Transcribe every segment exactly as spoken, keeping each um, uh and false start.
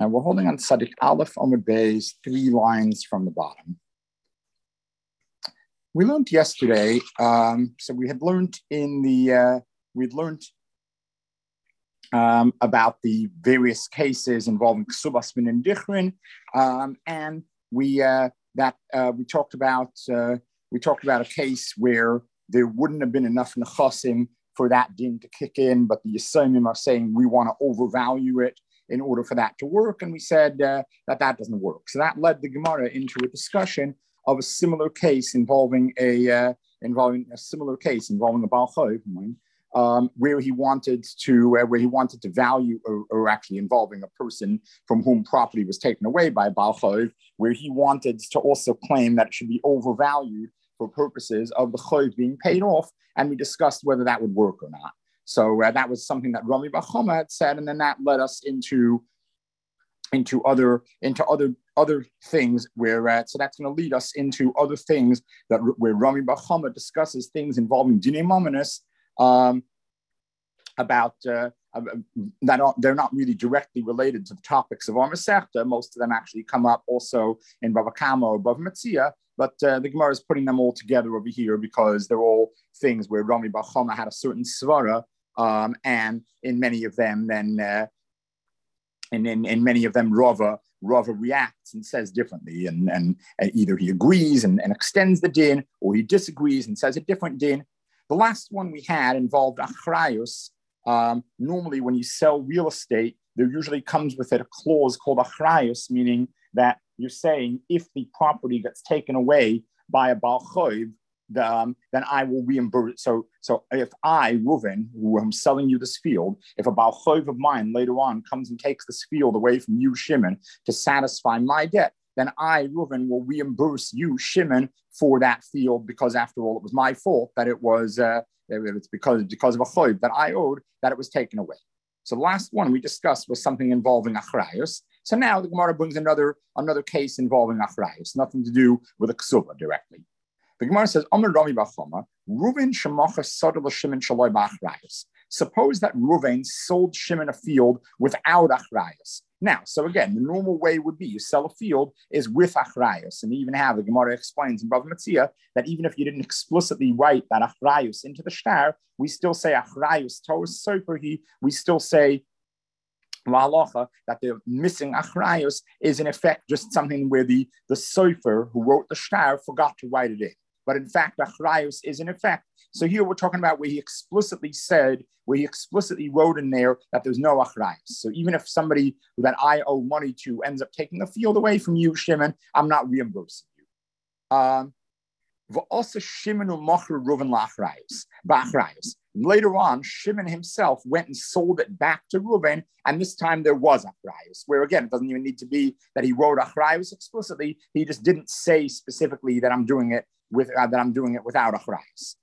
And we're holding on Tzadik Aleph Amud Beis, three lines from the bottom. We learned yesterday, um, so we had learned in the, uh, we'd learned um, about the various cases involving Ksubas Min Dichrin, um, and we uh, that uh, we talked about uh, we talked about a case where there wouldn't have been enough nechasim for that din to kick in, but the Yisomim are saying we want to overvalue it in order for that to work, and we said uh, that that doesn't work. So that led the Gemara into a discussion of a similar case involving a uh, involving a similar case involving a Baal Chayv, um, where he wanted to uh, where he wanted to value, or, or actually involving a person from whom property was taken away by a Baal Chayv, where he wanted to also claim that it should be overvalued for purposes of the Chayv being paid off, and we discussed whether that would work or not. So uh, that was something that Rami Bar Chama had said, and then that led us into into other into other other things where uh, so that's going to lead us into other things that where Rami Bar Chama discusses things involving Dinei Mamonos, um, about uh, that are, they're not really directly related to the topics of our Masechta. Most of them actually come up also in Bava Kama or Bava Metzia, but uh, the Gemara is putting them all together over here because they're all things where Rami Bar Chama had a certain svara, um, and in many of them, then uh, and in, in many of them, Rava Rava reacts and says differently, and, and, and either he agrees and, and extends the din, or he disagrees and says a different din. The last one we had involved achrayus. Um, normally, when you sell real estate, there usually comes with it a clause called achrayus, meaning that you're saying if the property gets taken away by a Baal Chayv, the, um, then I will reimburse. So, so if I, Reuven, who am selling you this field, if a Baal Chayv of mine later on comes and takes this field away from you, Shimon, to satisfy my debt, then I, Reuven, will reimburse you, Shimon, for that field, because after all, it was my fault that it was, uh, it's because, because of a Chayv that I owed, that it was taken away. So the last one we discussed was something involving achrayus. So now the Gemara brings another, another case involving achrayus, nothing to do with a ksuba directly. The Gemara says, Amar Rami Bar Chama, Reuven shemacha sadar l'Shimon shaloi b'achrayus. Suppose that Reuven sold Shimon a field without achrayus. Now, so again, the normal way would be you sell a field is with achrayus, and even have the Gemara explains in Bava Metzia that even if you didn't explicitly write that achrayus into the shtar, we still say achrayus tos soperhi. We still say la'alacha that the missing achrayus is in effect just something where the the sofer who wrote the shtar forgot to write it in. But in fact, achrayus is in effect. So here we're talking about where he explicitly said, where he explicitly wrote in there that there's no achrayus. So even if somebody that I owe money to ends up taking the field away from you, Shimon, I'm not reimbursing you. Um, also, Shimon u'machar Reuven la'achrayus, ba'achrayus. Later on, Shimon himself went and sold it back to Reuven, and this time there was achrayus, where again, it doesn't even need to be that he wrote achrayus explicitly. He just didn't say specifically that I'm doing it with uh, that I'm doing it without achrayus.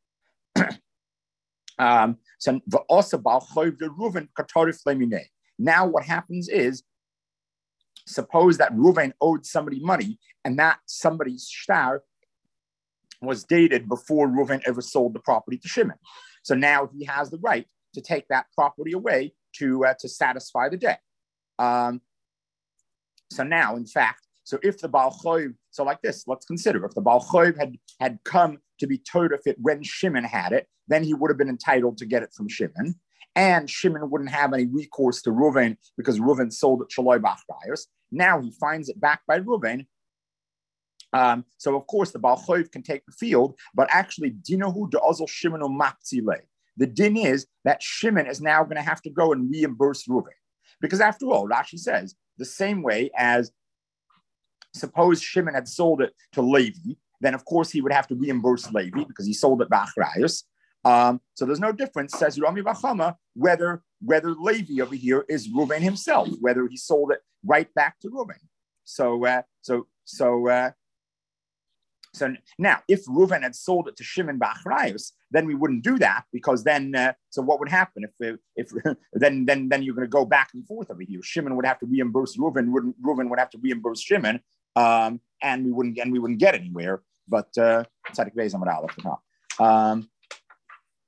um, so also Baal Chayv de Reuven katarif lemineh. Now what happens is, suppose that Reuven owed somebody money, and that somebody's shtar was dated before Reuven ever sold the property to Shimon. So now he has the right to take that property away to uh, to satisfy the debt. Um, so now, in fact, so if the Baal Chayv, so like this, let's consider if the Baal Chayv had, had come to be told of it when Shimon had it, then he would have been entitled to get it from Shimon. And Shimon wouldn't have any recourse to Reuven because Reuven sold it shaloi b'achrayus. Now he finds it back by Reuven. Um, so of course the Baal Chayv can take the field, but actually dinahu de'azal Shimon u'maptzilei. The din is that Shimon is now going to have to go and reimburse Reuven, because after all, Rashi says the same way as suppose Shimon had sold it to Levi, then of course he would have to reimburse Levi because he sold it b'achrayus. Um, so there's no difference, says Rami Bar Chama, whether whether Levi over here is Reuven himself, whether he sold it right back to Reuven. So uh, so so. Uh, So now, if Reuven had sold it to Shimon b'achrayus, then we wouldn't do that, because then, uh, so what would happen if, if then then then you're going to go back and forth over here? Shimon would have to reimburse Reuven, wouldn't Reuven would have to reimburse Shimon, um, and we wouldn't and we wouldn't get anywhere. But uh, um,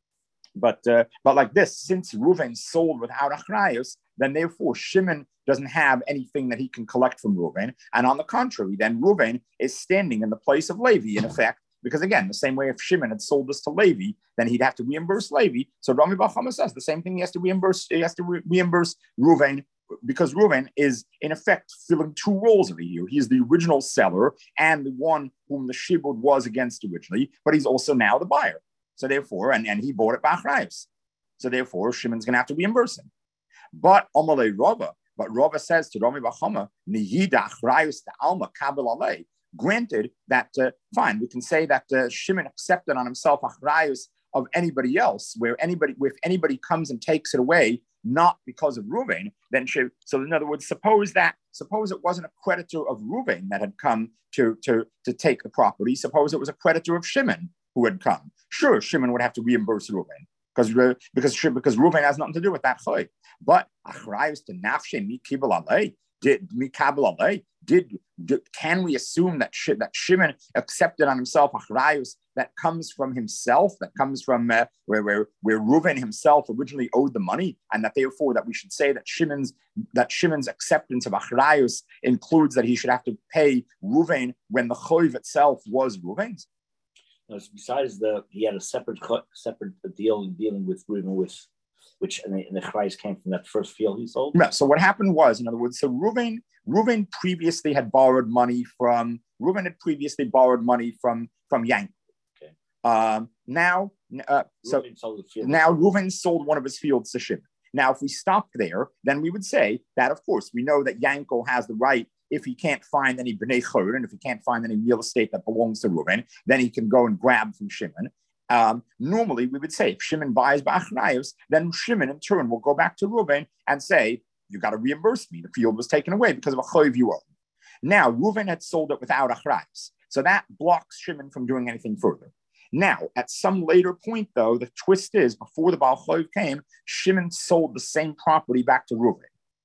but uh, but like this, since Reuven sold without achrayus, then therefore Shimon doesn't have anything that he can collect from Reuven, and on the contrary, then Reuven is standing in the place of Levi in effect, because again, the same way if Shimon had sold this to Levi, then he'd have to reimburse Levi. So Rami Bar Chama says the same thing. He has to reimburse. He has to re- reimburse Reuven, because Reuven is in effect filling two roles over here. He is the original seller and the one whom the shibud was against originally, but he's also now the buyer. So therefore, and, and he bought it b'achrayus. So therefore, Shimon's going to have to reimburse him. But Amalei Rava, but Rava says to Rami Bar Chama, Niyida achrayus to Alma kabel alei. Granted that, uh, fine, we can say that uh, Shimon accepted on himself achrayus of anybody else, where anybody, if anybody comes and takes it away, not because of Reuven, then she, so in other words, suppose that, suppose it wasn't a creditor of Reuven that had come to, to, to take the property. Suppose it was a creditor of Shimon who had come. Sure, Shimon would have to reimburse Reuven because because because Reuven has nothing to do with that choy. But achrayus to nafshe mi kibel alei did mi kabel alei did, did can we assume that Sh- that Shimon accepted on himself achrayus that comes from himself, that comes from uh, where where where Reuven himself originally owed the money, and that therefore that we should say that Shimon's that Shimon's acceptance of achrayus includes that he should have to pay Reuven when the choiv itself was Reuven's. No, besides the, he had a separate separate deal in dealing with Reuven, with which and the, and the achrayus came from that first field he sold. Yeah. So what happened was, in other words, so Reuven Reuven previously had borrowed money from Reuven had previously borrowed money from from Yank. Okay. Um, now, uh, so now Reuven sold one of his fields to Shimon. Now, if we stop there, then we would say that, of course, we know that Yanko has the right, if he can't find any bnei chur, and if he can't find any real estate that belongs to Reuven, then he can go and grab from Shimon. Um, normally, we would say if Shimon buys b'achrayus, then Shimon in turn will go back to Reuven and say, "You got to reimburse me. The field was taken away because of a choiv you owe." Now, Reuven had sold it without achrayus, so that blocks Shimon from doing anything further. Now, at some later point, though, the twist is before the Baal Choiv came, Shimon sold the same property back to Reuven.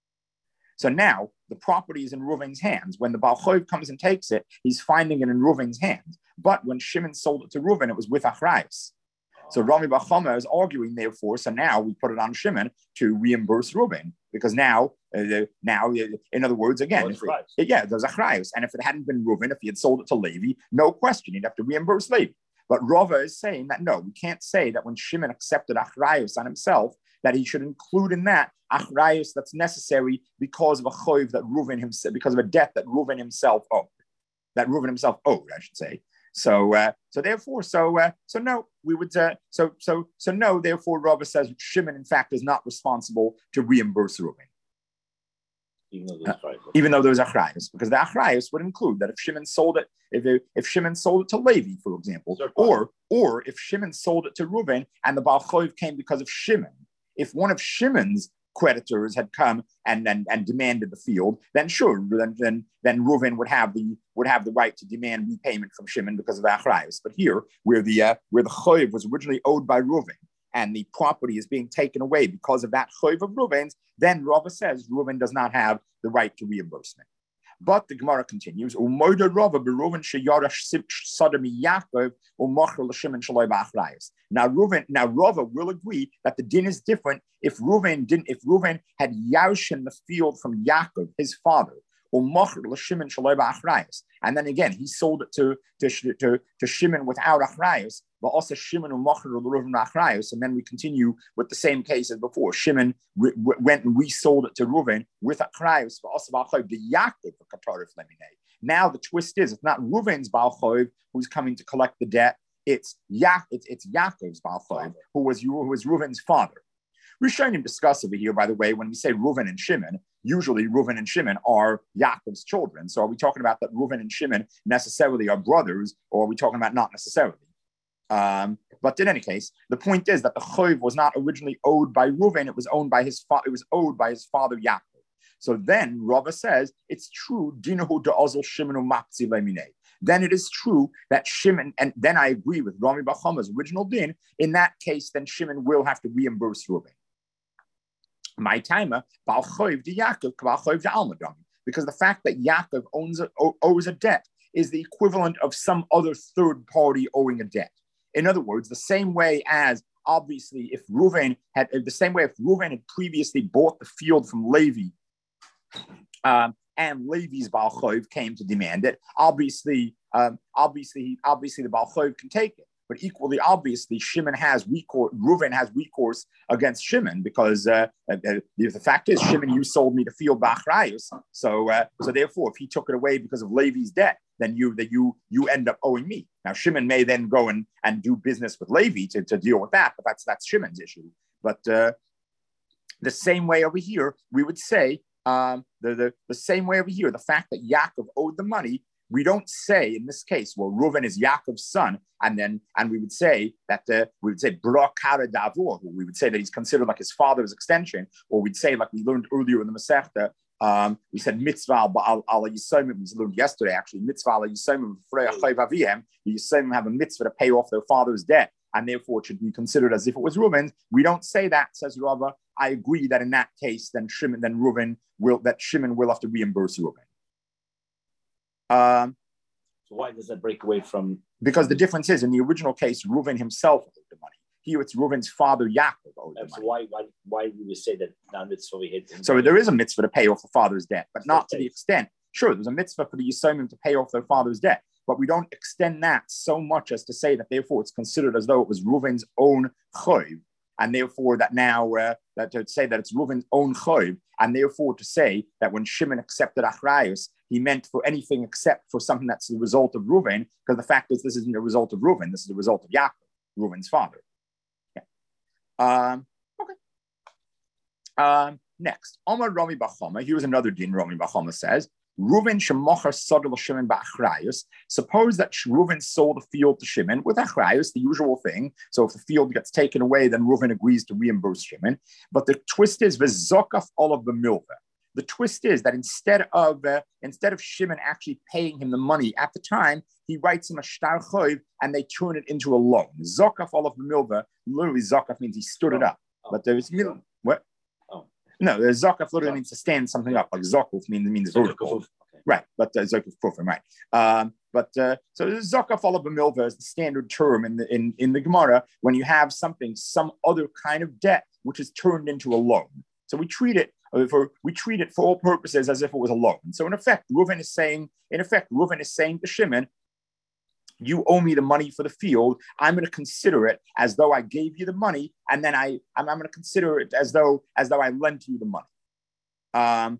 So now the property is in Reuven's hands. When the Baal Choiv comes and takes it, he's finding it in Reuven's hands. But when Shimon sold it to Reuven, it was with achrayus. So Rami Bar Chama is arguing, therefore, so now we put it on Shimon to reimburse Reuven, because now, uh, now, in other words, again, if it, yeah, there's achrayus. And if it hadn't been Reuven, if he had sold it to Levi, no question, he'd have to reimburse Levi. But Rava is saying that no, we can't say that when Shimon accepted achrayus on himself, that he should include in that achrayus that's necessary because of a choiv that Reuven himself, because of a debt that Reuven himself owed, that Reuven himself owed, I should say. So, uh, so therefore, so, uh, so no, we would, uh, so, so, so no. Therefore, Rava says Shimon, in fact, is not responsible to reimburse Reuven. Even though, uh, even though there was achrayus, because the achrayus would include that if Shimon sold it, if it, if Shimon sold it to Levi, for example, or or if Shimon sold it to Reuven and the Baal Choiv came because of Shimon, if one of Shimon's creditors had come and and, and demanded the field, then sure, then then then Reuven would have the would have the right to demand repayment from Shimon because of the achrayus. But here, where the uh, where the Choiv was originally owed by Reuven, and the property is being taken away because of that choiv of Reuven's, then Rava says Reuven does not have the right to reimbursement. But the Gemara continues, Umoida Rava beReuven sheyarash sadami Yaakov u'machar l'Shimon shaloi ba'achrayus. Now Reuven, now Rava will agree that the din is different if Reuven didn't, if Reuven had yaushin the field from Yaakov, his father, u'machar l'Shimon shaloi ba'achrayus, and then again he sold it to to to, to Shimon without achrayus. But also Shimon u'machar l'Reuven achrayus, and then we continue with the same case as before. Shimon re- re- went and resold it to Reuven with achrayus. But also Baal Choiv the Yaakov for katarif leminei. Now the twist is it's not Reuven's Baal Choiv who's coming to collect the debt. It's Ya- it's, it's Yaakov's Baal Choiv who was who was Reuven's father. Rishonim discuss over here, by the way, when we say Reuven and Shimon, usually Reuven and Shimon are Yaakov's children. So are we talking about that Reuven and Shimon necessarily are brothers, or are we talking about not necessarily? Um, but in any case, the point is that the choiv was not originally owed by Reuven; it was owned by his fa- it was owed by his father Yaakov. So then Rava says it's true. Dinahu de'azol Shimon u'makzi leminei. Then it is true that Shimon, and then I agree with Rami Bar Chama's original din. In that case, then Shimon will have to reimburse Reuven. My timer, Baal Choiv de Yaakov, Baal Choiv de Almadam, because the fact that Yaakov owns a, owes a debt is the equivalent of some other third party owing a debt. In other words, the same way as obviously, if Reuven had, the same way if Reuven had previously bought the field from Levi, um, and Levi's Baal Chov came to demand it, obviously, um, obviously, obviously the Baal Chov can take it. But equally obviously, Shimon has recourse, Reuven has recourse against Shimon because uh, uh, the fact is, Shimon, you sold me the field b'achrayus. So, uh, so therefore, if he took it away because of Levi's debt, then you that you you end up owing me. Now, Shimon may then go and, and do business with Levi to, to deal with that, but that's that's Shimon's issue. But uh, the same way over here, we would say um, the, the the same way over here, the fact that Yaakov owed the money. We don't say in this case, well, Reuven is Yaakov's son, and then and we would say that uh, we would say Bra Kara Davor. We would say that he's considered like his father's extension, or we'd say like we learned earlier in the Masechta. Um, we said mitzvah al al yisomim. We learned yesterday actually mitzvah al yisomim frei chayv aviem. The yisomim have a mitzvah to pay off their father's debt, and therefore it should be considered as if it was Reuven. We don't say that, says Rava. I agree that in that case, then Shimon, then Reuven will that Shimon will have to reimburse Reuven. Um, so why does that break away from? Because the difference is, in the original case, Reuven himself owed the money. Here, it's Reuven's father Yaakov owed the so money. why, why, why do we say that non-mitzvah we hit? So there is a mitzvah to pay off the father's debt, but not to okay. the extent. Sure, there's a mitzvah for the Yisomim to pay off their father's debt, but we don't extend that so much as to say that therefore it's considered as though it was Reuven's own choiv, and therefore that now uh, that to say that it's Reuven's own choiv, and therefore to say that when Shimon accepted achrayus, he meant for anything except for something that's the result of Reuven, because the fact is this isn't a result of Reuven, this is the result of Yaakov, Reuven's father. Yeah. Um, okay. Um, next, Omar Rami Bachama, here's another din Rami Bachama says, Reuven shemocher sadol Shimon ba'achrayus. Suppose that Reuven sold the field to Shimon with achrayus, the usual thing. So if the field gets taken away, then Reuven agrees to reimburse Shimon. But the twist is v'zokaf olav b'milveh. The twist is that instead of uh, instead of Shimon actually paying him the money at the time, he writes him a shtar choiv and they turn it into a loan. Zokaf olav b'milveh. Literally, zokaf means he stood it up. Oh. But there's mil- what? Oh. No, the zokaf literally means to stand something up. Like zokuf means means vertical. Okay. Right, but uh, zokaf profim, right? Um, but uh, so zokaf olav b'milveh is the standard term in the in, in the Gemara when you have something, some other kind of debt which is turned into a loan. So we treat it. For, we treat it for all purposes as if it was a loan. So in effect, Reuven is saying, in effect, Reuven is saying to Shimon, you owe me the money for the field. I'm going to consider it as though I gave you the money, and then I, I'm, I'm going to consider it as though, as though I lent you the money. Um,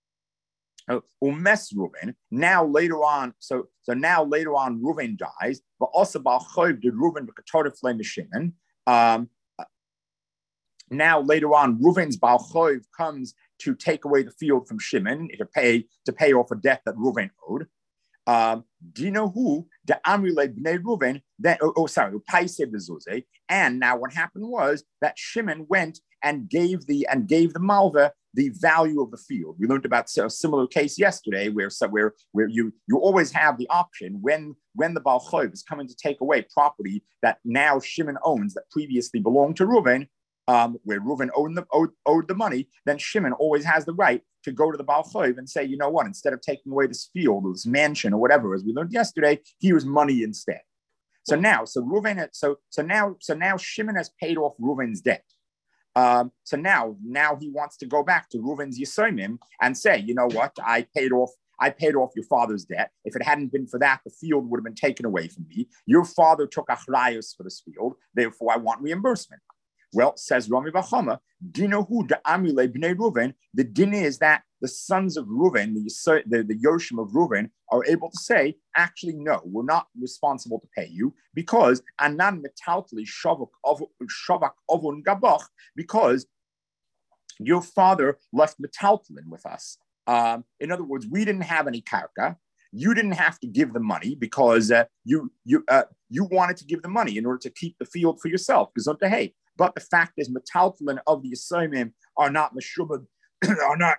Umes Reuven. Now later on, so so now later on, Reuven dies. But also Baal Chov did Reuven b'katorav flame Shimon. Um, Now later on, Reuven's Baal Chov comes to take away the field from Shimon to pay to pay off a debt that Reuven owed. Um, do you know who the Amrile bnei Reuven? Then oh, oh sorry, Paise bezuze. And now what happened was that Shimon went and gave the and gave the malva the value of the field. We learned about a similar case yesterday, where so where where you you always have the option when when the Baal Chov is coming to take away property that now Shimon owns that previously belonged to Reuven. Um, where Reuven owed the, owed, owed the money, then Shimon always has the right to go to the Baal Chov and say, you know what, instead of taking away this field or this mansion or whatever, as we learned yesterday, here's money instead. So now, so Reuven, so so now, so now Shimon has paid off Reuven's debt. Um, so now, now he wants to go back to Reuven's Yisomim and say, you know what, I paid off. I paid off your father's debt. If it hadn't been for that, the field would have been taken away from me. Your father took achrayus for this field. Therefore, I want reimbursement. Well, says Rami Bachama, Dinahu de Amile bnei Reuven. The din is that the sons of Reuven, the, the, the Yoshim of Reuven, are able to say, actually, no, we're not responsible to pay you because anan metaltli shavak ovun gabach, because your father left metaltlin with us. Um, in other words, we didn't have any karka. You didn't have to give the money because uh, you you uh, you wanted to give the money in order to keep the field for yourself. Hey, but the fact is, metaltlin of the Yisomim are not meshubad, are not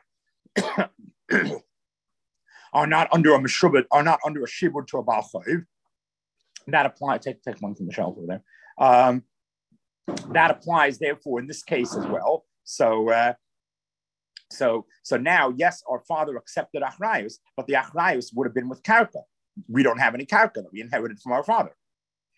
are not under a meshubad, are not under a shibud to a Baal Chov. That applies. Take take one from the shelf over there. Um, that applies, therefore, in this case as well. So. Uh, So, so now, yes, our father accepted achrayus, but the achrayus would have been with karka. We don't have any karka that we inherited from our father.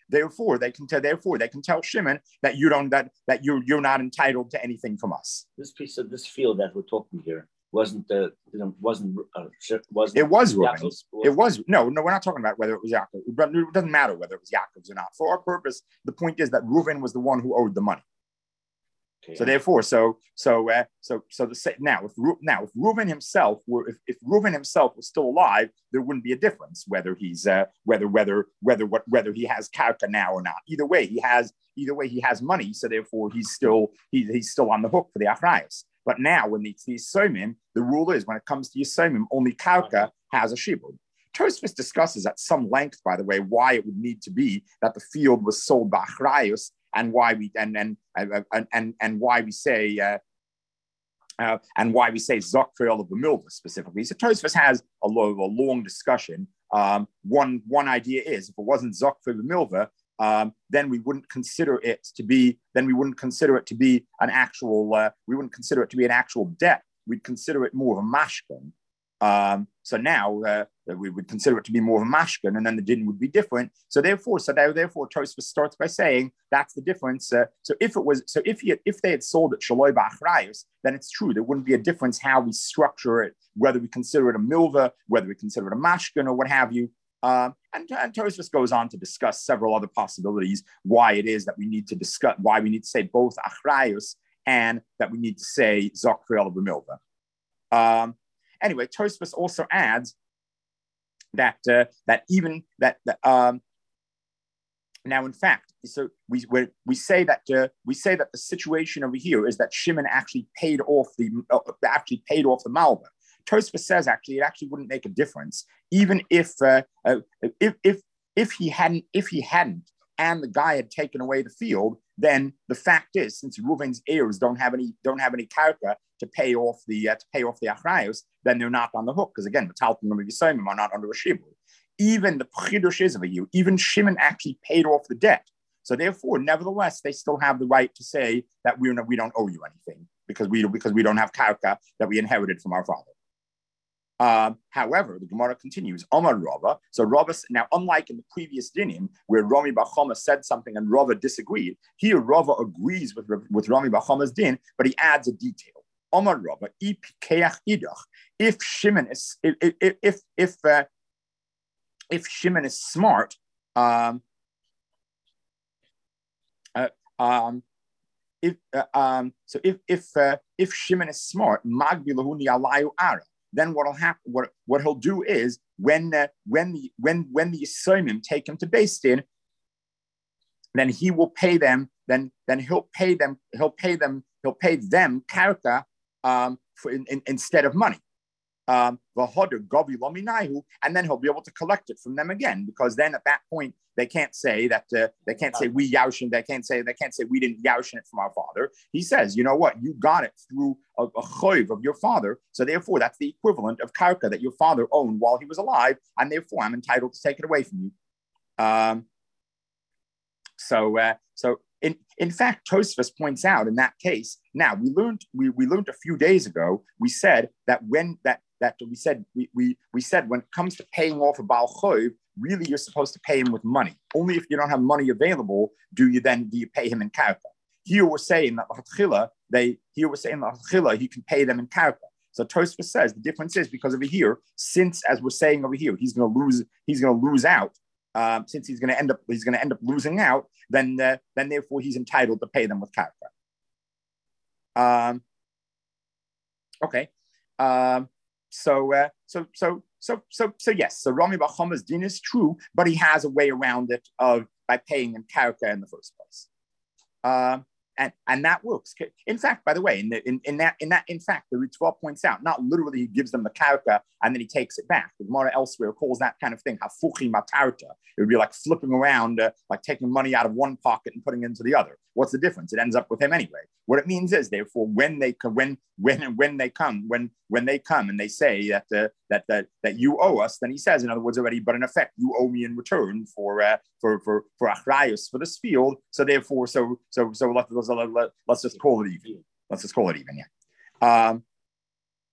Therefore, they can tell. Therefore, they can tell Shimon that you don't that that you you're not entitled to anything from us. This piece of this field that we're talking here wasn't the uh, wasn't uh, wasn't. It was Reuven's. It was no, no. We're not talking about whether it was Yaakov. It doesn't matter whether it was Yaakov's or not. For our purpose, the point is that Reuven was the one who owed the money. Okay. So therefore, so so uh, so so the now if now if Reuven himself were if, if Reuven himself was still alive, there wouldn't be a difference whether he's uh, whether whether whether what whether he has karka now or not. Either way, he has either way he has money. So therefore, he's still he's he's still on the hook for the achrayus. But now, when it's the Yisomim, the rule is when it comes to Yisomim, only karka has a shibud. Tosfos discusses at some length, by the way, why it would need to be that the field was sold by achrayus. And why we and and and and, and why we say uh, uh, and why we say Zokfel of the Milva specifically. So Tosfos has a, lo- a long discussion. Um, one one idea is if it wasn't Zokfel of the Milva, um, then we wouldn't consider it to be then we wouldn't consider it to be an actual uh, we wouldn't consider it to be an actual debt. We'd consider it more of a mashkan. Um, so now uh, we would consider it to be more of a mashkan, and then the din would be different. So therefore, so therefore, Tosfos starts by saying that's the difference. Uh, so if it was, so if he had, if they had sold it shaloi ba'achrayus, then it's true there wouldn't be a difference how we structure it, whether we consider it a milva, whether we consider it a mashkan, or what have you. Um, and, and Tosfos goes on to discuss several other possibilities why it is that we need to discuss why we need to say both achrayus and that we need to say zokfel of the milva. Um, Anyway, Tosfos also adds that uh, that even that, that um, now, in fact, so we we say that uh, we say that the situation over here is that Shimon actually paid off the uh, actually paid off the malva. Tosfos says actually it actually wouldn't make a difference even if uh, uh, if if if he hadn't if he hadn't and the guy had taken away the field. Then the fact is, since Reuven's heirs don't have any don't have any karka to pay off the uh, to pay off the achrayos, then they're not on the hook because again, the Talmud and Yisomim are not under a shibud. Even the pchidush is of you, even Shimon actually paid off the debt. So therefore, nevertheless, they still have the right to say that we're not, we don't owe you anything because we because we don't have karka that we inherited from our father. Um, however, the Gemara continues, Omar Rava. So Rava, now unlike in the previous dinim, where Rami bar Chama said something and Rava disagreed, here Rava agrees with, with Rami bar Chama's din, but he adds a detail. Omar Rava, if Shimon is, if, if, if, if, uh, if Shimon is smart, um, uh, um, if, uh, um, so if, if, uh, if Shimon is smart, Magbilahu ni'alayu ara. Then what'll happen? What what he'll do is when uh, when the when when the Yisomim take him to Beis Din, then he will pay them. Then then he'll pay them. He'll pay them. He'll pay them karka um, for in, in, instead of money. Um, and then he'll be able to collect it from them again because then at that point they can't say that uh, they can't say we yaushin. They can't say they can't say we didn't yaushin it from our father. He says, you know what, you got it through a, a choiv of your father, so therefore that's the equivalent of karka that your father owned while he was alive, and therefore I'm entitled to take it away from you. Um, so uh, so. In, in fact, Tosfos points out in that case. Now we learned we, we learned a few days ago. We said that when that that we said we, we we said when it comes to paying off a Baal Choiv, really you're supposed to pay him with money. Only if you don't have money available do you then do you pay him in karka. Here we're saying that L'Hatchila, they here we're saying that L'Hatchila, he can pay them in karka. So Tosfos says the difference is because over here, since as we're saying over here, he's going to lose he's going to lose out. Um, since he's going to end up, he's going to end up losing out. Then, uh, then therefore, he's entitled to pay them with karka. Um, okay. Um, so, uh, so, so, so, so, so, yes. So Rami bar Chama's din is true, but he has a way around it of by paying in karka in the first place. Um, And, and that works. In fact, by the way, in, the, in, in that, in that, in fact, the Ritva points out, not literally he gives them the karka and then he takes it back. The Gemara elsewhere calls that kind of thing hafuchi matarta. It would be like flipping around, uh, like taking money out of one pocket and putting it into the other. What's the difference? It ends up with him anyway. What it means is, therefore, when they when when when they come, when when they come and they say that uh, that that that you owe us, then he says, in other words, already, but in effect, you owe me in return for uh, for for for achrayus for this field. So therefore, so so so let, let, let, let's just call it even. Let's just call it even, yeah. Um,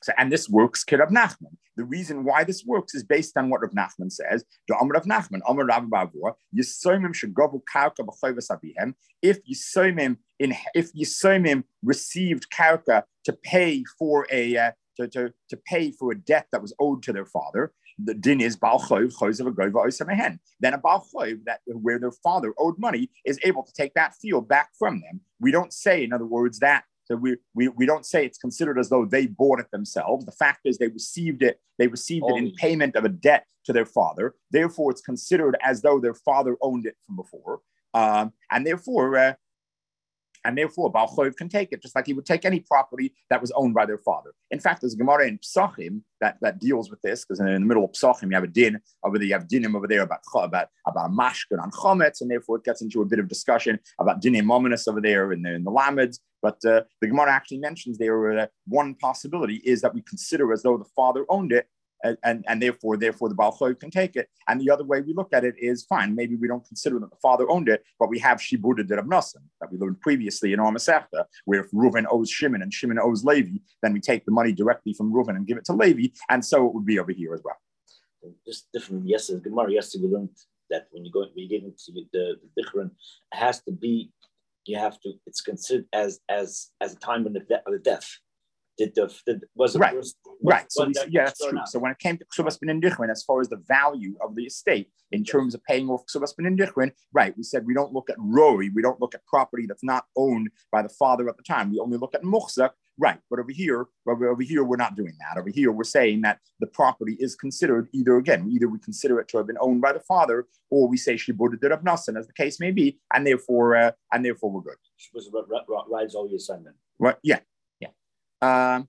So, and this works, Kid Rav Nachman. The reason why this works is based on what Rav Nachman says. The Amar Rav Nachman, Amar Rav Bavur, Yisomim shegavu karka b'choivas abihem. If Yisomim in if Yisomim received karka to pay for a uh, to, to to pay for a debt that was owed to their father, the din is Baal Choiv Choiz of a Goiva Oisamehen. Then a Baal Choiv that where their father owed money is able to take that field back from them. We don't say, in other words, that. So we, we we don't say it's considered as though they bought it themselves. The fact is they received it, they received it in payment of a debt to their father. Therefore, it's considered as though their father owned it from before. Um, and therefore, uh, and therefore, Baal Choiv can take it, just like he would take any property that was owned by their father. In fact, there's a Gemara in Psachim that, that deals with this, because in, in the middle of Psachim, you have a din, over there you have dinim over there about about, about mashkin on chometz, and therefore it gets into a bit of discussion about dinim ominous over there in the, in the Lameds. But uh, the Gemara actually mentions there uh, one possibility is that we consider as though the father owned it, and, and, and therefore, therefore the Baal Choiv can take it. And the other way we look at it is fine. Maybe we don't consider that the father owned it, but we have Shibuda de Rav Nosson that we learned previously in our Masechta, where if Reuven owes Shimon and Shimon owes Levi, then we take the money directly from Reuven and give it to Levi, and so it would be over here as well. Just different. Yesterday, Gemara. Yesterday we learned that when you go, when you get into the the Dichron, it has to be. You have to. It's considered as as as a time of the, de- of the death. Did the did, was it right? Was, right. Was, so was we, yeah, that's true. Not? So when it came to Ksubas ben Indichrin, as far as the value of the estate in terms of paying off Ksubas ben Indichrin, right? We said we don't look at Rory, we don't look at property that's not owned by the father at the time. We only look at Muchzak, right? But over here, over, over here, we're not doing that. Over here, we're saying that the property is considered either again, either we consider it to have been owned by the father, or we say Shibuda de Rav Nosson, as the case may be, and therefore, uh, and therefore we're good. Shibuda rides all your son then. Right? Yeah, yeah. Um,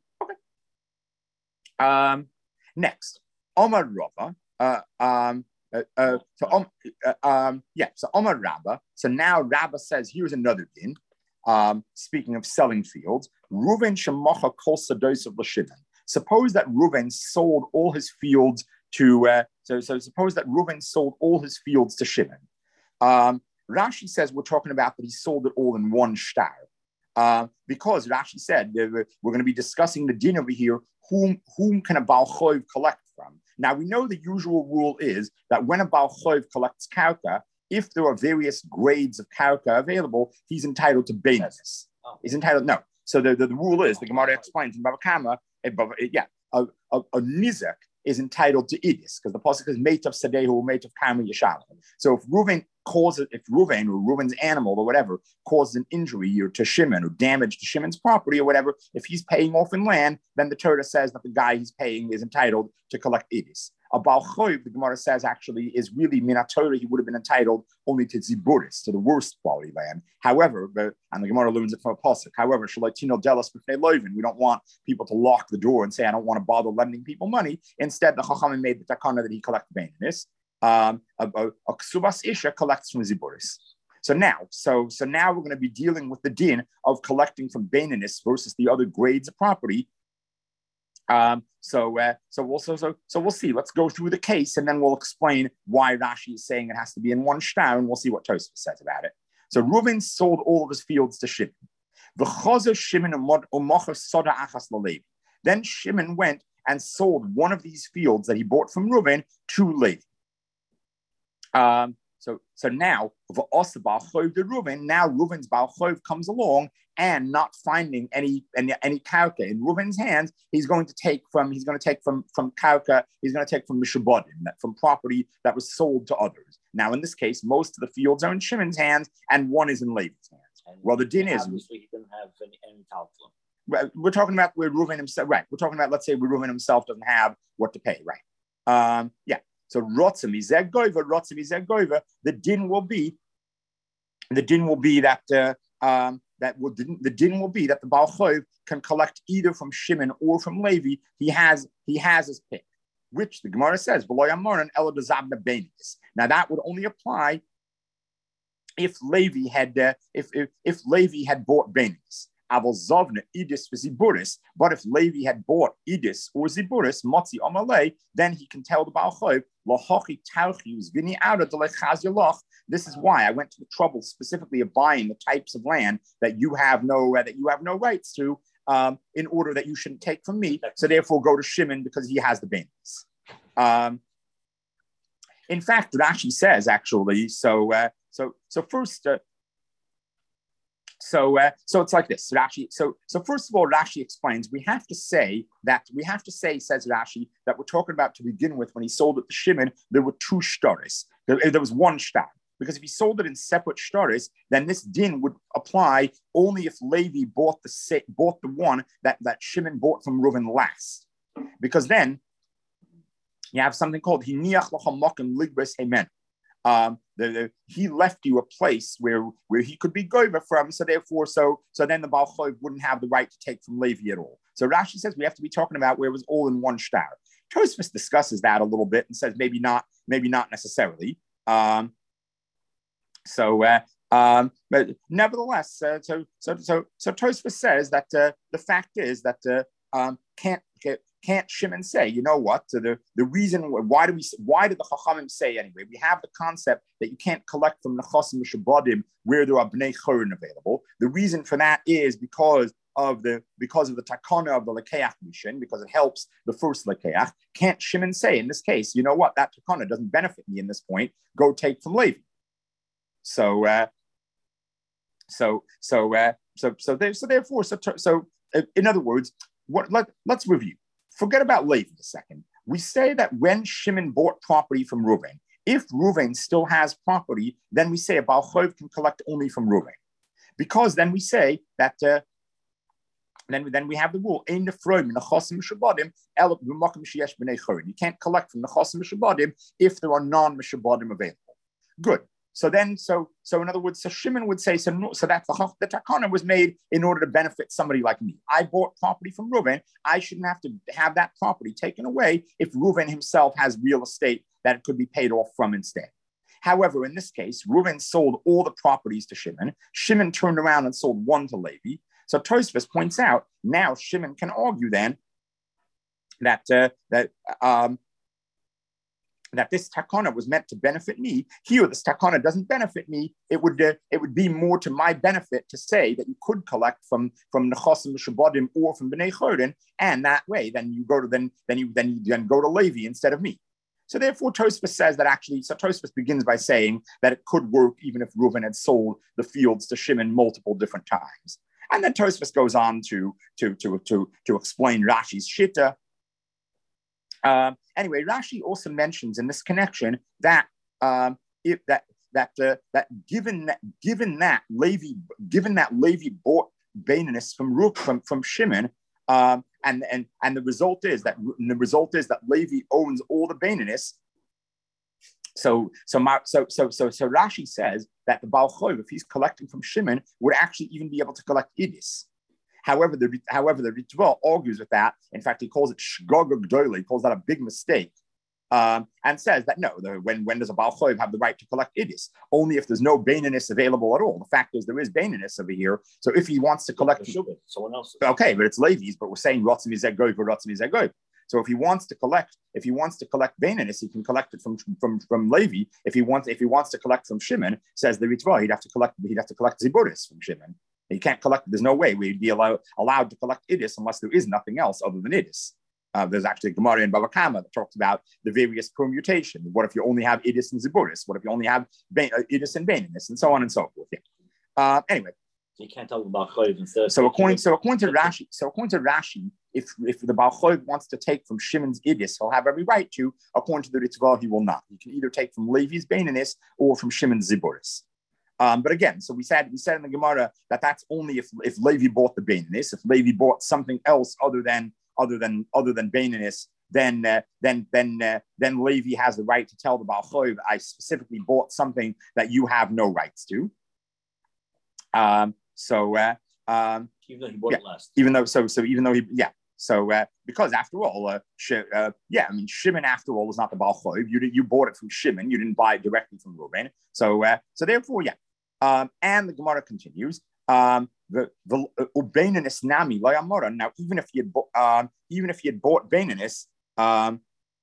Um, next, Omar Rava. Uh, um, uh, uh, so, um, uh, um, yeah. So Omar Rabba. So now Rabba says, here's another din. Um, speaking of selling fields, Reuven shemacha kol sados of l'shimon. Suppose that Reuven sold all his fields to. Uh, so, so suppose that Reuven sold all his fields to Shimon. Um, Rashi says we're talking about that he sold it all in one shtar. Uh, because Rashi said uh, we're going to be discussing the din over here. Whom whom can a Baal Choiv collect from? Now we know the usual rule is that when a Baal Choiv collects karka, if there are various grades of karka available, he's entitled to beinus. He's entitled no. So the, the, the rule is the Gemara explains in Bava Kama, yeah, a, a, a nizak is entitled to idis because the pasuk is mate of sadehu, mate of kama yishalim. So if Reuven causes, if Reuven or Reuven's animal or whatever causes an injury or to Shimon or damage to Shimon's property or whatever, if he's paying off in land, then the Torah says that the guy he's paying is entitled to collect idis. A Baal Choiv, the Gemara says, actually is really mina Torah. He would have been entitled only to ziburis, to the worst quality land. However, the, and the Gemara learns it from a pasuk. However, shalatino delas b'fnei loivin. We don't want people to lock the door and say, I don't want to bother lending people money. Instead, the Chachamim made the takana that he collect bainis. Um, a, a, a ksubas isha collects from ziburis. So now, so so now we're going to be dealing with the din of collecting from bainis versus the other grades of property. Um, so, uh, so we'll so, so so we'll see. Let's go through the case, and then we'll explain why Rashi is saying it has to be in one shtar, and we'll see what Tosfos says about it. So, Reuven sold all of his fields to Shimon. Then Shimon went and sold one of these fields that he bought from Reuven to Levi. Um, so, so now, now Reuven's Baal Choiv comes along and not finding any any, any karka in Reuven's hands, he's going to take from he's going to take from from karka, he's going to take from mishabodim, from property that was sold to others. Now, in this case, most of the fields are in Shimon's hands, and one is in Levi's hands. And well, the din is obviously he didn't have any, any talcum. We're talking about where Reuven himself, right? We're talking about, let's say, where Reuven himself doesn't have what to pay, right? Um, yeah. So rotzim izeh goiva, rotzim izeh goiva. The din will be, the din will be that uh, um, that will the din will be that the Baal Choiv can collect either from Shimon or from Levi. He has he has his pick, which the Gemara says below Yamoran elo dezabna beinis. Now that would only apply if Levi had uh, if, if if Levi had bought beinis. Aval Zovna Idis for Ziburis, but if Levi had bought Idis or Ziburis, Motzi Amalei, then he can tell the Baal Choiv, Lahochi Tauchius Vini Outa de Lechazilach. This is why I went to the trouble specifically of buying the types of land that you have no uh, that you have no rights to. um, in order that you shouldn't take from me. So therefore, go to Shimon because he has the bainis. Um, in fact, Rashi says actually. So uh, so so first. Uh, So, uh, so it's like this, Rashi. So, so first of all, Rashi explains we have to say that we have to say, says Rashi, that we're talking about to begin with when he sold it to Shimon, there were two shtaris. There, there was one shtar, because if he sold it in separate shtaris, then this din would apply only if Levi bought the bought the one that that Shimon bought from Reuven last, because then you have something called hiniach l'chamakim ligbes hemen. Um, the, the, he left you a place where, where he could be goyva from, so therefore, so so then the Baal Chayv wouldn't have the right to take from Levi at all. So Rashi says we have to be talking about where it was all in one shtar. Tosfos discusses that a little bit and says maybe not, maybe not necessarily. Um, so, uh, um, but nevertheless, uh, so so so so Tosfos says that uh, the fact is that uh, um, can't. Can't Shimon say, you know what? So the, the reason why do we why did the Chachamim say anyway? We have the concept that you can't collect from Nechasim Mishabadim where there are Bnei Chorin available. The reason for that is because of the because of the takana of the Lekeach Mishin, because it helps the first Lekeach. Can't Shimon say in this case, you know what? That takana doesn't benefit me in this point. Go take from Levi. So uh, so so uh, so so there, so therefore so so uh, in other words, what let let's review. Forget about Levi a second. We say that when Shimon bought property from Reuven, if Reuven still has property, then we say a Baal Chayv can collect only from Reuven. Because then we say that, uh, then, then we have the rule, you can't collect from Nechasim Mishabadim if there are non-Mishabadim available. Good. So then, so so in other words, so Shimon would say, so, so that the, the takana was made in order to benefit somebody like me. I bought property from Reuven. I shouldn't have to have that property taken away if Reuven himself has real estate that it could be paid off from instead. However, in this case, Reuven sold all the properties to Shimon. Shimon turned around and sold one to Levi. So Tosfos points out, now Shimon can argue then that, uh, that um, that this takana was meant to benefit me. Here, this takana doesn't benefit me. It would uh, it would be more to my benefit to say that you could collect from from Nechasim Mishabadim or from Bnei Chorin, and that way, then you go to then then you then you then go to Levi instead of me. So therefore, Tosfos says that actually. So Tosfos begins by saying that it could work even if Reuven had sold the fields to Shimon multiple different times. And then Tosfos goes on to to to to to explain Rashi's shita. Um, anyway, Rashi also mentions in this connection that um, if that that uh, that given that given that Levi given that Levi bought Baininus from from from Shimon, um, and and and the result is that the result is that Levi owns all the Baininus. So so so so so so Rashi says that the Baal Chayv, if he's collecting from Shimon, would actually even be able to collect Idis. However, the however the Ritva argues with that. In fact, he calls it shgoga gdola. He calls that a big mistake, um, and says that no, the, when when does a Baal Chayv have the right to collect idis? Only if there's no baininus available at all. The fact is there is baininus over here. So if he wants to collect, someone else. Okay, but it's Levi's. But we're saying rotzim izegov or rotzim izegov. So if he wants to collect, if he wants to collect baininus, he can collect it from from from Levi. If he wants, if he wants to collect from Shimon, says the Ritva, he'd have to collect he'd have to collect ziburis from Shimon. You can't collect, there's no way we'd be allow, allowed to collect idis unless there is nothing else other than idis. Uh, there's actually a Gemara in Bava Kama that talks about the various permutations. What if you only have idis and ziburis? What if you only have ba- uh, idis and baininus, and so on and so forth? Yeah. Uh, anyway. So you can't talk about Chayv instead. So according, so according to Rashi, so according to Rashi, if, if the Baal Chayv wants to take from Shimon's idis, he'll have every right to. According to the Ritva, he will not. He can either take from Levi's baininus or from Shimon's ziburis. Um, but again, so we said we said in the Gemara that that's only if if Levi bought the baininus. If Levi bought something else other than other than other than baininus, then uh, then then uh, then Levi has the right to tell the Baal Chayv, I specifically bought something that you have no rights to. Um, so uh, um, even though he bought yeah, it last, even though so so even though he yeah. So, uh, because after all, uh, Sh- uh, yeah, I mean, Shimon, after all, was not the Baal Chayv. You, you bought it from Shimon. You didn't buy it directly from Reuven. So, uh, so therefore, yeah. Um, and the Gemara continues. Um, the the Baininus nami layamora. Now, even if he had bo- um, even if he had bought Baininus, um,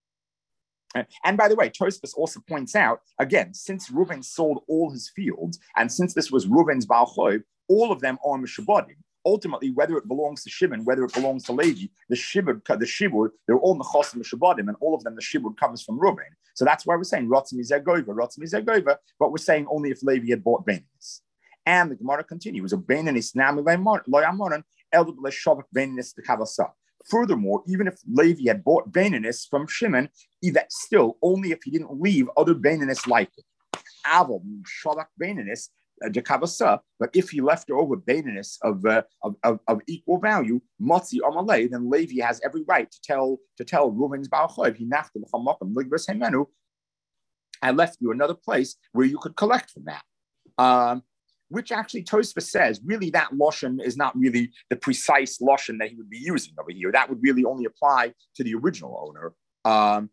and by the way, Tosfos also points out again, since Reuven sold all his fields, and since this was Reuven's Baal Chayv, all of them are Mishabadim. ultimately, whether it belongs to Shimon, whether it belongs to Levi, the Shibud, the Shibud, they're all Nechosim and Shabadim, and all of them, the Shibud comes from Reuben. So that's why we're saying Rotzim Izegova, Rotzim Izegova, but we're saying only if Levi had bought Bainis. And the Gemara continues, a Bainis Nami Loyamonan, Elder Shavak Bainis the Kavasa. Furthermore, even if Levi had bought Bainis from Shimon, that still only if he didn't leave other Bainis like it. Aval Shavak Bainis. But if he left over Bainis of, uh, of, of of equal value, Motzi Amalei, then Levi has every right to tell to tell Reuven's Baal Choiv, he nachtem l'chamokim ligbers hemenu. I left you another place where you could collect from that. Um, which actually Tosfos says really that lashon is not really the precise lashon that he would be using over here. That would really only apply to the original owner. Um,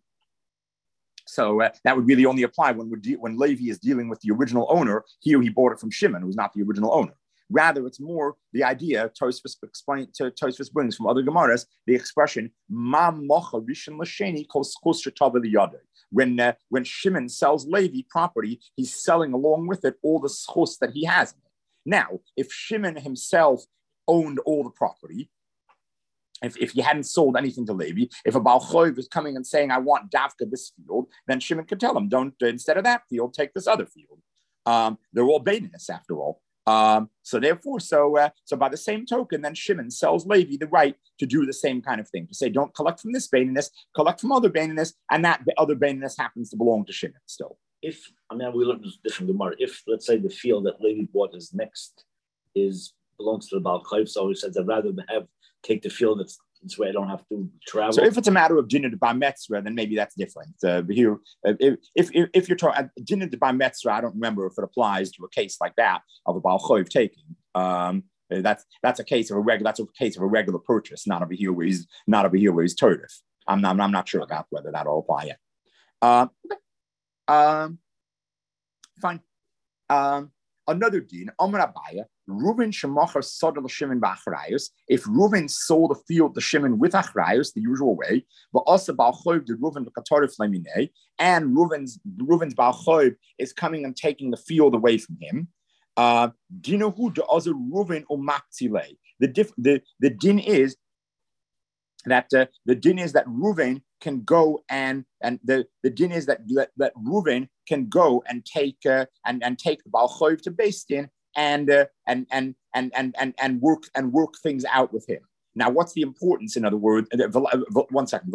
So uh, that would really only apply when we're de- when Levi is dealing with the original owner. Here he bought it from Shimon, who's not the original owner. Rather, it's more the idea Tosfos explain to Tosfos brings from other Gemaras the expression "Ma mocha rishon l'sheni kol schus shetava liyadei." When uh, when Shimon sells Levi property, he's selling along with it all the schus that he has in it. Now, if Shimon himself owned all the property, If, if you hadn't sold anything to Levi, if a Baal Choiv is coming and saying, I want Davka this field, then Shimon could tell him, don't, instead of that field, take this other field. Um, they're all Bainis after all. Um, so therefore, so uh, so by the same token, then Shimon sells Levi the right to do the same kind of thing, to say, don't collect from this Bainis, collect from other Bainis, and that other Bainis happens to belong to Shimon still. If, I mean, we learned this different Gemara. If, let's say, the field that Levi bought is next, is belongs to the Baal Choiv, so he says, I'd rather have take the field that's this way I don't have to travel. So if it's a matter of dinner to bar metzra, then maybe that's different. Uh, here, if, if if if you're talking dinner to bar metzra, I don't remember if it applies to a case like that of a Baal Choiv taking. Um, that's that's a case of a regular. That's a case of a regular purchase, not over here where he's not over here where he's turtif. I'm not. I'm not sure about whether that'll apply yet. Um, okay. um, fine. Um, another din, Amar Abaya. Reuven shemachar sadal Shimon b'achrayus. If Reuven sold a field to Shimon with achrayus, the usual way, but also Baal Choiv did Reuven b'katorif leminei, and Reuven's Reuven's Baal Choiv is coming and taking the field away from him. Dinahu de other Reuven umaktzilei. The diff, the the din is that uh, the din is that Reuven can go and and the, the din is that that, that Reuven can go and take uh, and and take the Baal Choiv to Beis Din. And, uh, and and and and and and work and work things out with him. Now, what's the importance? In other words, one second.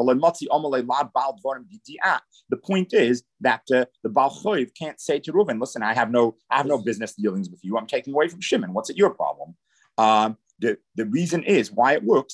The point is that uh, the Baal Choiv can't say to Reuven, "Listen, I have no, I have no business dealings with you. I'm taking away from Shimon. What's it your problem?" Um, the, the reason is why it works.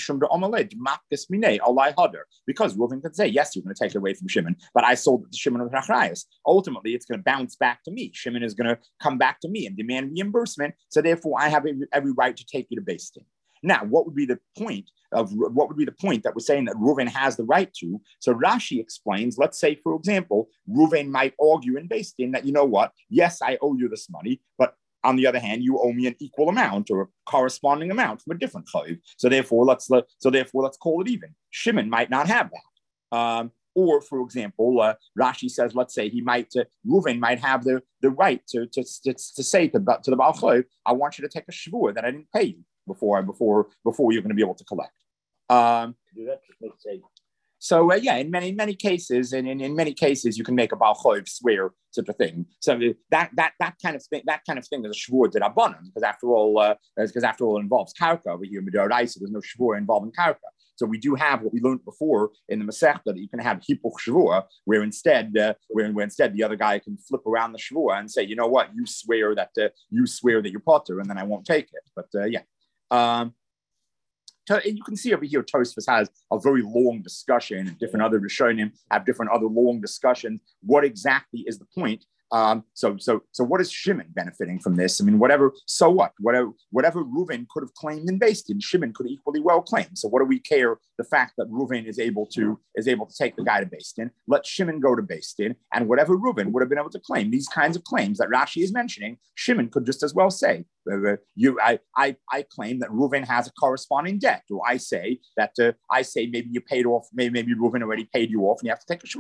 Because Reuven can say, "Yes, you're going to take it away from Shimon, but I sold it to Shimon with Achrayus. Ultimately, it's going to bounce back to me. Shimon is going to come back to me and demand reimbursement. So therefore, I have every right to take you to Beis Din." Now, what would be the point of what would be the point that we're saying that Reuven has the right to? So Rashi explains. Let's say, for example, Reuven might argue in Beis Din that, you know what? Yes, I owe you this money, but on the other hand, you owe me an equal amount or a corresponding amount from a different choiv. So therefore, let's let, so therefore let's call it even. Shimon might not have that. Um, or, for example, uh, Rashi says, let's say he might, uh, Reuven might have the, the right to, to, to, to say to, to the Baal Choiv, I want you to take a shvur that I didn't pay you before before before you're going to be able to collect. Um, So uh, yeah, in many many cases, and in, in many cases, you can make a Baal Choiv swear such a thing. So that that that kind of thing, that kind of thing is a shvur that abanon, because after all, because uh, after all, it involves karka. Over here in Midoraisa, there's no shvur involving karka. So we do have what we learned before in the Masechta, that you can have hipuch shvur, where instead, uh, where, where instead the other guy can flip around the shvur and say, you know what, you swear that uh, you swear that you're potter, and then I won't take it. But uh, yeah. Um, you can see over here, Tosfos has a very long discussion, and different other Rishonim have different other long discussions. What exactly is the point? Um, so, so, so, what is Shimon benefiting from this? I mean, whatever. So what? Whatever, whatever Reuven could have claimed in Beis Din, Shimon could equally well claim. So, what do we care? The fact that Reuven is able to is able to take the guy to Beis Din, let Shimon go to Beis Din, and whatever Reuven would have been able to claim, these kinds of claims that Rashi is mentioning, Shimon could just as well say, uh, "You, I, I, I claim that Reuven has a corresponding debt," or I say that uh, I say maybe you paid off, maybe maybe Reuven already paid you off, and you have to take a shvur.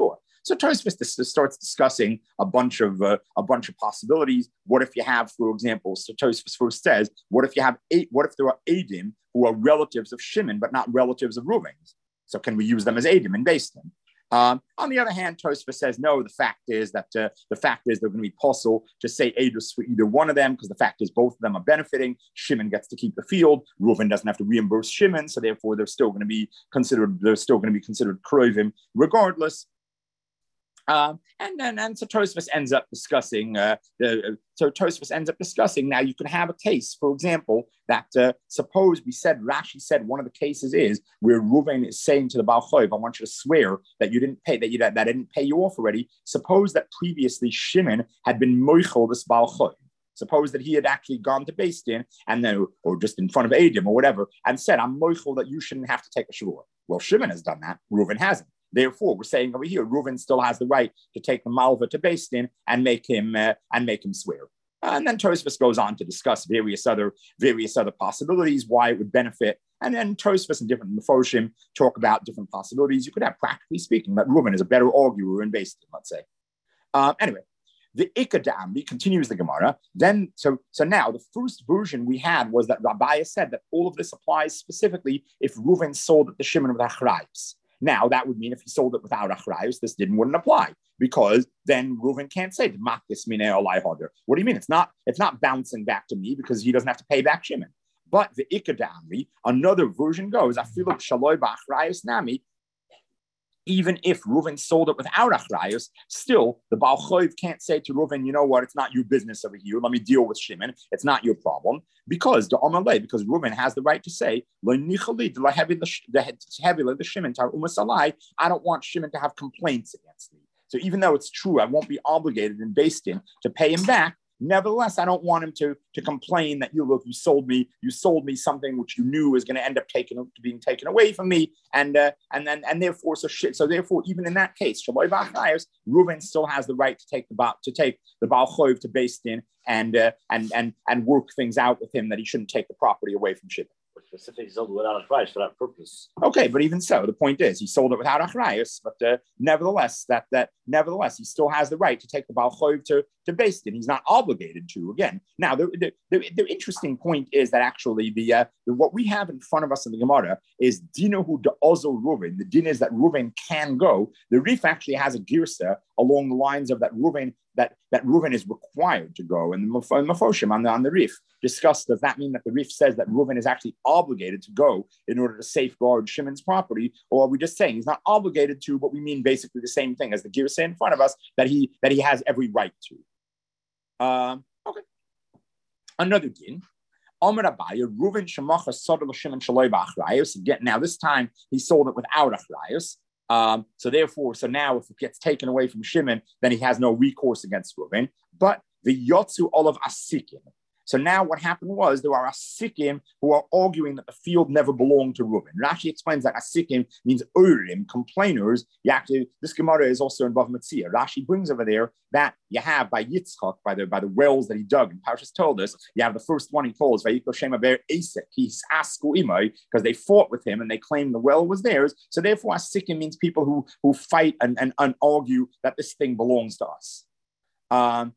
So Tosfos starts discussing a bunch of uh, a bunch of possibilities. What if you have, for example, so Tosfos first says, what if you have eight? What if there are Adim who are relatives of Shimon but not relatives of Reuven? So can we use them as Adim and base them? Um, on the other hand, Tosfos says no. The fact is that uh, the fact is they're going to be possible to say Adus for either one of them, because the fact is both of them are benefiting. Shimon gets to keep the field. Reuven doesn't have to reimburse Shimon, so therefore they're still going to be considered. They're still going to be considered Krovim regardless. Um, and then and so Tosfos ends up discussing. Uh, the, so Tosfos ends up discussing. Now you can have a case, for example, that uh, suppose we said Rashi said one of the cases is where Reuven is saying to the Baal Choiv, "I want you to swear that you didn't pay that you that, that I didn't pay you off already." Suppose that previously Shimon had been moichel this Baal Choiv. Suppose that he had actually gone to Beis Din and then, or just in front of Adim or whatever, and said, "I'm moichel that you shouldn't have to take a shvur." Well, Shimon has done that. Reuven hasn't. Therefore, we're saying over here, Reuven still has the right to take the malva to Beis Din and make him uh, and make him swear. Uh, and then Tosfos goes on to discuss various other various other possibilities, why it would benefit. And then Tosfos and different Mefoshim talk about different possibilities. You could have, practically speaking, that Reuven is a better arguer in Beis Din, let's say. Um, anyway, the Ikadambi continues the Gemara. Then, so so now the first version we had was that Rabbiah said that all of this applies specifically if Reuven sold it to Shimon with Achrayus. Now, that would mean if he sold it without Achrayus, this didn't wouldn't apply, because then Reuven can't say, Makis mine olai hoder. What do you mean? It's not, it's not bouncing back to me because he doesn't have to pay back Shimon. But the Ikadamri, another version goes, Afiluk shaloi ba'achrayus nami, even if Reuven sold it without Achrayus, still the Baal Choiv can't say to Reuven, you know what, it's not your business over here. Let me deal with Shimon. It's not your problem. Because the Amalei, because Reuven has the right to say, I don't want Shimon to have complaints against me. So even though it's true, I won't be obligated in Beis Din to pay him back. Nevertheless, I don't want him to, to complain that you look, you sold me, you sold me something which you knew was going to end up taking being taken away from me, and uh, and then and therefore so shit. So therefore, even in that case, Reuven still has the right to take the to take the Baal Choiv to Beis Din and uh, and and and work things out with him that he shouldn't take the property away from Shimon. Specific sold without a price for that purpose. Okay, but even so, the point is he sold it without achrayus, but uh, nevertheless, that that nevertheless he still has the right to take the Baal Choiv to to Beis Din. He's not obligated to. Again, now the the, the, the interesting point is that actually the, uh, the what we have in front of us in the Gemara is dinahu de ozo Reuven. The din is that Reuven can go. The Rif actually has a girsa along the lines of that Reuven that that Reuven is required to go, and the Mefoshim on the on the Rif discussed, does that mean that the Rif says that Reuven is actually obligated to go in order to safeguard Shimon's property, or are we just saying he's not obligated to, but we mean basically the same thing as the Girsa in front of us, that he that he has every right to? Um, okay. Another din. Amar Abaye, Reuven shemacha sodol Shimon shaloi ba'achrayus. Again, now this time he sold it without achrayus. Um, so therefore, so now if it gets taken away from Shimon, then he has no recourse against Reuven. But the Yotzu Olav Asikim. So now what happened was there are Asikim who are arguing that the field never belonged to Reuven. Rashi explains that Asikim means Urim, complainers. You actually, this Gemara is also in Bav Metzia. Rashi brings over there that you have by Yitzchak, by the by the wells that he dug. And Parshas told us, you have the first one he calls Vayikol Shema Ber Esek. He's Asku Imai, because they fought with him and they claimed the well was theirs. So therefore, Asikim means people who who fight and, and, and argue that this thing belongs to us. Um,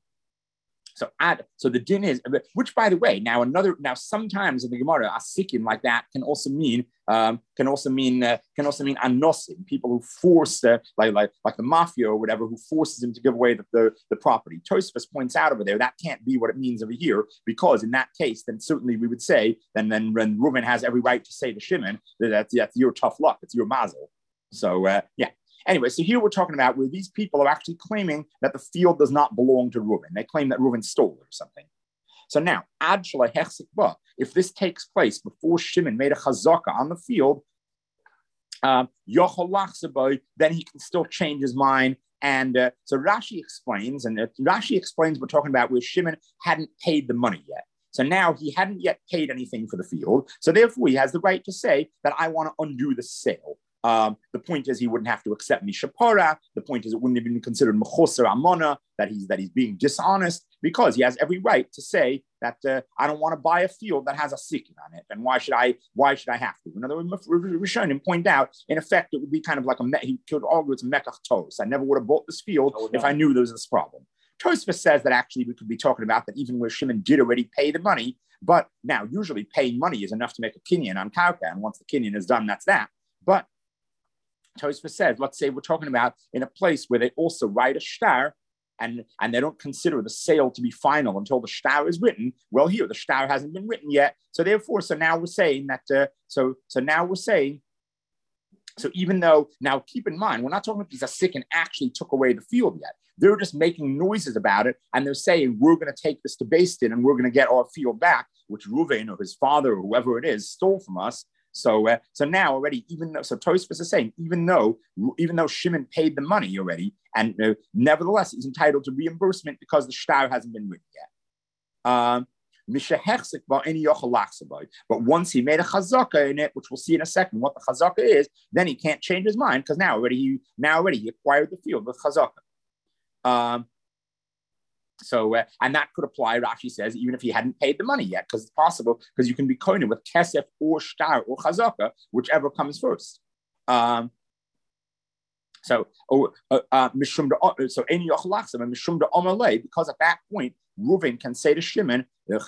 So add, so the din is, which by the way, now another, now sometimes in the Gemara, asikim like that can also mean, um, can also mean, uh, can also mean anosim, people who force, uh, like, like, like the mafia or whatever, who forces him to give away the, the, the property. Tosfos points out over there, that can't be what it means over here, because in that case, then certainly we would say, then, then when Reuven has every right to say to Shimon, that that's, that's your tough luck, it's your mazel. So, uh, yeah. Anyway, so here we're talking about where these people are actually claiming that the field does not belong to Reuven. They claim that Reuven stole it or something. So now, ad ba, if this takes place before Shimon made a chazaka on the field, um, then he can still change his mind. And uh, so Rashi explains, and uh, Rashi explains we're talking about where Shimon hadn't paid the money yet. So now he hadn't yet paid anything for the field. So therefore, he has the right to say that I want to undo the sale. Um, the point is he wouldn't have to accept Mishapora. The point is it wouldn't have been considered mechuser amona, that he's that he's being dishonest, because he has every right to say that uh, I don't want to buy a field that has a sikin on it, and why should I? Why should I have to? In other words, Rishonim point out, in effect, it would be kind of like a he could argue it's a mekach tos. I never would have bought this field oh, no. if I knew there was this problem. Tosfos says that actually we could be talking about that even where Shimon did already pay the money, but now usually paying money is enough to make a kinyan on karka, and once the kinyan is done, that's that. But Tosfos says, let's say we're talking about in a place where they also write a shtar, and, and they don't consider the sale to be final until the shtar is written. Well, here the shtar hasn't been written yet, so therefore, so now we're saying that. Uh, so so now we're saying. So even though now keep in mind, we're not talking about these Asikin actually took away the field yet. They're just making noises about it, and they're saying we're going to take this to Beis Din and we're going to get our field back, which Reuven or his father or whoever it is stole from us. So, uh, so now already, even though, so Tosfos is saying, even though, even though Shimon paid the money already, and uh, nevertheless he's entitled to reimbursement because the shtar hasn't been written yet. Um, but once he made a chazaka in it, which we'll see in a second, what the chazaka is, then he can't change his mind because now already he now already he acquired the field with chazaka. Um, So, uh, and that could apply, Rashi says, even if he hadn't paid the money yet, because it's possible, because you can be koine with kesef or shtar or chazaka, whichever comes first. Um, so, oh, uh, uh, so any yochlachsam and mishum de omalei, because at that point, Reuven can say to Shimon, you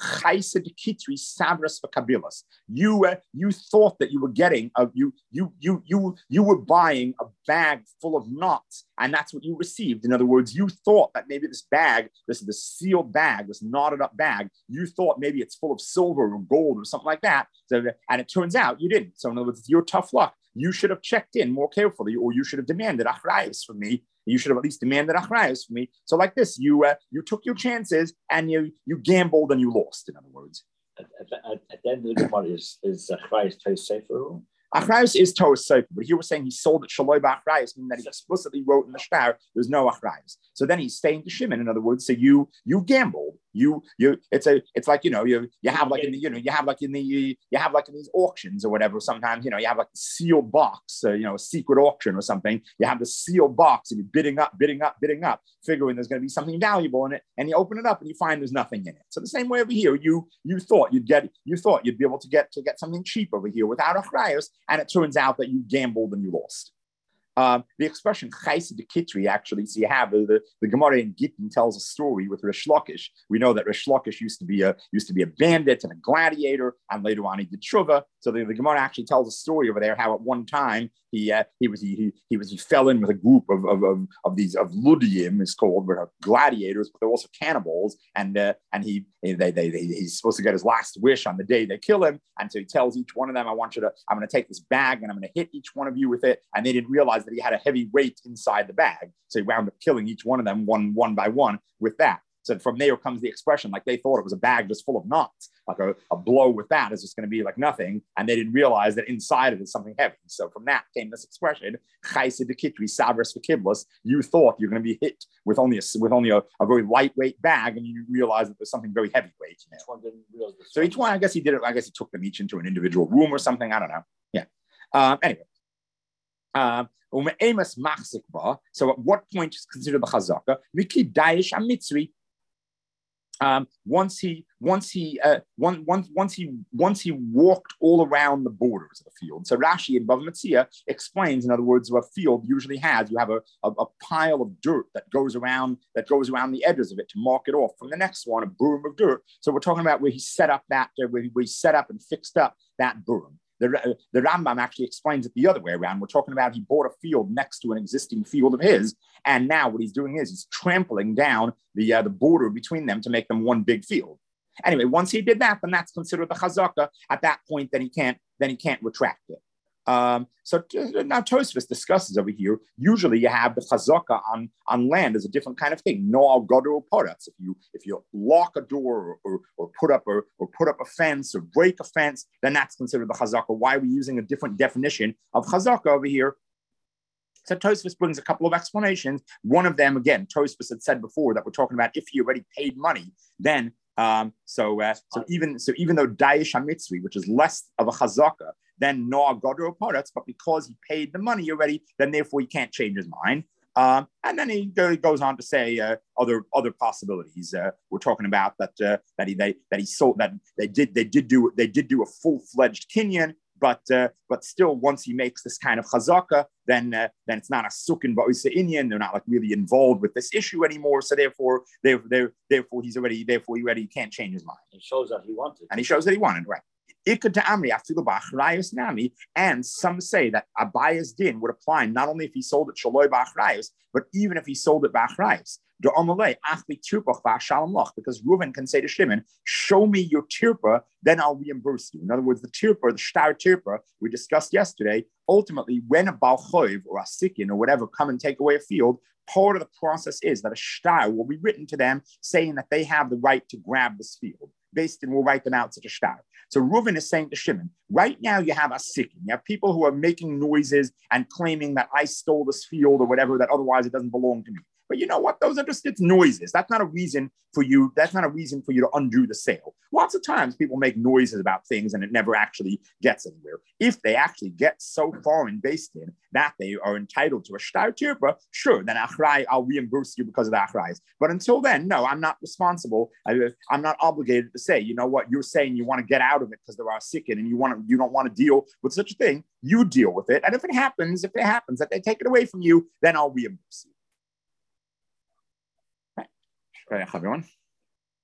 uh, you thought that you were getting a, you you you you you were buying a bag full of knots, and that's what you received. In other words, you thought that maybe this bag, this this sealed bag, this knotted up bag, you thought maybe it's full of silver or gold or something like that. So, and it turns out you didn't. So in other words, it's your tough luck. You should have checked in more carefully, or you should have demanded achrayus from me. You should have at least demanded achrayus from me. So like this, you uh, you took your chances and you you gambled and you lost. In other words, at, at, at the end of the Gemara is is achrayus Tos Sefer. Achrayus is Tos Sefer, but here we're saying he sold it shaloi ba'achrayus, meaning that he explicitly wrote in the shtar there's no achrayus. So then he's staying to Shimon. In other words, so you you gambled. You you it's a it's like you know you you have like in the you know you have like in the you, you have like in these auctions or whatever. Sometimes you know you have like a sealed box, uh, you know, a secret auction or something. You have the sealed box and you're bidding up, bidding up, bidding up, figuring there's going to be something valuable in it, and you open it up and you find there's nothing in it. So the same way over here, you you thought you'd get you thought you'd be able to get to get something cheap over here without achrayus, and it turns out that you gambled and you lost. Um, the expression chayse de kitri actually, so you have the, the, the Gemara in Gittin tells a story with Rish Lakish. We know that Rish Lakish used to be a used to be a bandit and a gladiator, and later on he did tshuva. So the, the Gemara actually tells a story over there how at one time he uh, he was he, he he was he fell in with a group of of of, of these of ludiim is called, but are gladiators, but they're also cannibals, and uh, and he they, they they he's supposed to get his last wish on the day they kill him, and so he tells each one of them, I want you to I'm going to take this bag and I'm going to hit each one of you with it, and they didn't realize that he had a heavy weight inside the bag, so he wound up killing each one of them one one by one with that. So from there comes the expression, like they thought it was a bag just full of knots, like a, a blow with that is just going to be like nothing, and they didn't realize that inside it is something heavy. So from that came this expression, chayse de kitri sabras v'kiblos. You thought you're going to be hit with only a with only a, a very lightweight bag, and you realize that there's something very heavyweight. You know? So each one, I guess he did it. I guess he took them each into an individual room or something. I don't know. Yeah. Um, anyway. Um, so at what point is considered the chazaka? V'ki dayish amitzri. Um, once he, once he, uh, one, once, once he, once he walked all around the borders of the field. So Rashi in Bava Metzia explains, in other words, what a field usually has. You have a, a, a pile of dirt that goes around, that goes around the edges of it to mark it off from the next one, a broom of dirt. So we're talking about where he set up that, uh, where, he, where he set up and fixed up that broom. The, the Rambam actually explains it the other way around. We're talking about he bought a field next to an existing field of his, and now what he's doing is he's trampling down the uh, the border between them to make them one big field. Anyway, once he did that, then that's considered the chazaka. At that point, then he can't then he can't retract it. Um, so uh, now Tosfos discusses over here. Usually, you have the chazaka on, on land as a different kind of thing. No al gadol paratz. If you if you lock a door or, or, or put up a or put up a fence or break a fence, then that's considered the chazaka. Why are we using a different definition of chazaka over here? So Tosfos brings a couple of explanations. One of them, again, Tosfos had said before that we're talking about if he already paid money, then um, so uh, so even so even though dayish hamitzri, which is less of a chazaka than noah gadol paratz, but because he paid the money already, then therefore he can't change his mind. Um, and then he, he goes on to say uh, other other possibilities. Uh, we're talking about that uh, that he they, that he sold that they did they did do they did do a full fledged kinyan, but uh, but still once he makes this kind of chazaka, then uh, then it's not a sukin ba'isa inyan. They're not like really involved with this issue anymore. So therefore, therefore, therefore he's already therefore he already can't change his mind. He shows that he wanted, and he shows that he wanted, right? And some say that Abaya's din would apply not only if he sold it shaloi b'achrayus, but even if he sold it b'achrayus. Because Reuven can say to Shimon, show me your tirpa, then I'll reimburse you. In other words, the tirpa, the shtar tirpa we discussed yesterday, ultimately when a Baal Choiv or a Sikin or whatever come and take away a field, part of the process is that a shtar will be written to them saying that they have the right to grab this field. Based and will write them out such a shtar. So Reuven is saying to Shimon, right now you have a sikin. You have people who are making noises and claiming that I stole this field or whatever, that otherwise it doesn't belong to me. But you know what? Those are just it's noises. That's not a reason for you. That's not a reason for you to undo the sale. Lots of times people make noises about things and it never actually gets anywhere. If they actually get so far in based in that they are entitled to a shtar tirpa, sure, then achrai, I'll reimburse you because of the achrayas. But until then, no, I'm not responsible. I, I'm not obligated to say, you know what, you're saying you want to get out of it because there are sikin and you want to, you don't want to deal with such a thing. You deal with it. And if it happens, if it happens that they take it away from you, then I'll reimburse you. Right, everyone.